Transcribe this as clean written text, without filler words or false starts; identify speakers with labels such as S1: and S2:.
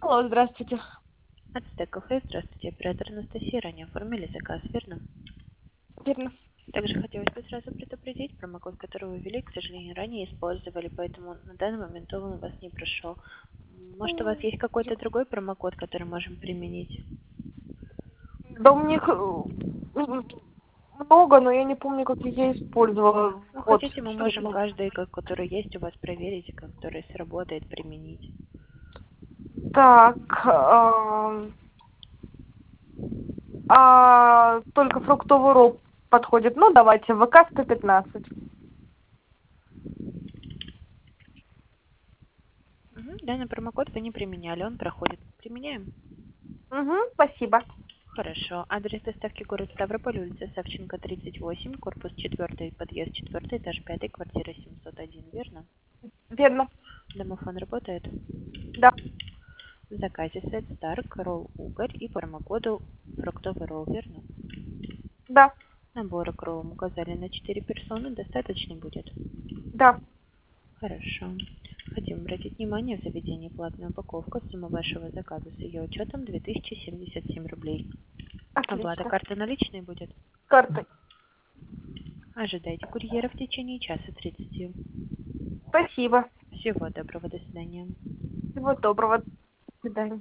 S1: Алло, здравствуйте.
S2: Ацтек кафе, здравствуйте, оператор Анастасия, ранее оформили заказ, верно?
S1: Верно.
S2: Также хотелось бы сразу предупредить, промокод, который вы ввели, к сожалению, ранее использовали, поэтому на данный момент он у вас не прошел. Может, у вас есть какой-то другой промокод, который можем применить?
S1: Да у них много, но я не помню, как я использовала.
S2: Ну,
S1: Вот,
S2: хотите, мы
S1: что
S2: можем
S1: это?
S2: каждый, который есть у вас, проверить, который сработает, применить.
S1: Так, только фруктовый ролл подходит. Ну, давайте, ВК 115.
S2: Данный промокод вы не применяли, он проходит. Применяем?
S1: Угу, спасибо.
S2: Хорошо. Адрес доставки город Ставрополь, улица Савченко, 38, корпус 4, подъезд 4, этаж 5, квартира 701, верно?
S1: Верно.
S2: Домофон работает?
S1: Да,
S2: В заказе сет Старк, ролл угорь и промокоду фруктовый ролл, верно?
S1: да,
S2: Наборы к роллам указали на 4 персоны, достаточно будет?
S1: да.
S2: Хорошо. Хотим обратить внимание, в заведении платная упаковка, сумма вашего заказа с ее учетом 2077 рублей. Оплата
S1: Отлично.
S2: карты наличной будет?
S1: Картой.
S2: Ожидайте курьера в течение часа 30.
S1: Спасибо.
S2: Всего доброго, до свидания.
S1: Всего доброго. До свидания.